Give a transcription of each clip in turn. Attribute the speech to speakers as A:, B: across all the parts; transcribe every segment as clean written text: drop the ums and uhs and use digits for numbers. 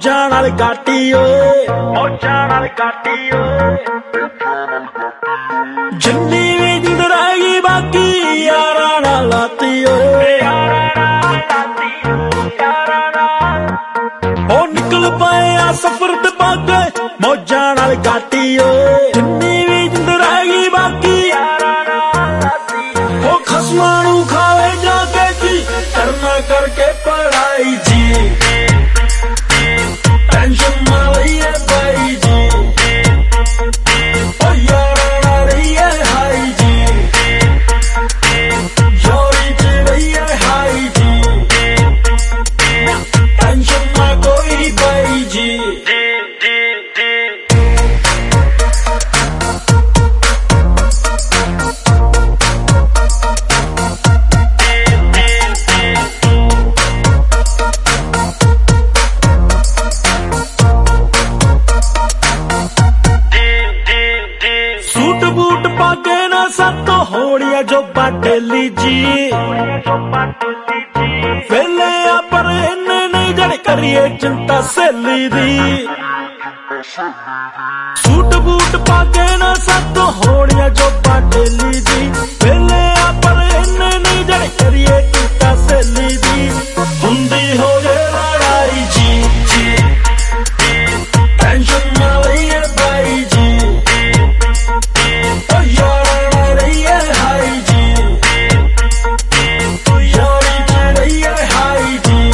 A: मौजां नाल काटी ओए, मौजां नाल काटी ओए। जिन्नी भी नींद रह गई बाकी यारां नाल लाती ओए, ओ निकल पाए आ सफर ते भागे मौजां नाल काटी ओए। जिन्नी भी नींद रह गई बाकी यारां नाल लाती ओ खसमां नूं खावे जाके जी करना करके पढ़ाई जी। टेंशन ना लईए बाई जी, ओ यारां नाल रहीए हाई जी, यारी च रहीए हाई जी। टेंशन ना कोई बाई जी। सूट बूट पाके ना सब तो होड़िया जो बाटेली जी, वेले आ पर इन्ने नहीं जड़ करिए चिंता सहेली दी। सूट बूट पाके ना सब तो होड़िया जो बाटेली जी, वेले आ पर इन्ने नहीं जड़ करिए चिंता सहेली दी। हुंदी हो जे लड़ाई जी जी, टेंशन ना लईए बाई जी, ओ यारां नाल रहीए हाई जी, ओ यारी च रहीए हाई जी।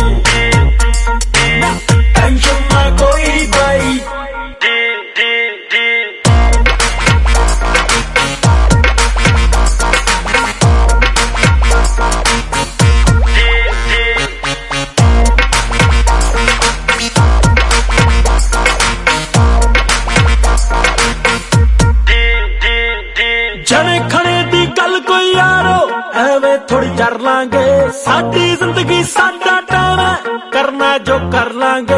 A: टेंशन ना कोई बाई। जने खने दी गल कोई यारो एवें थोड़ी कर लांगे, साडी जिंदगी साडा टाइम है करना जो कर लांगे।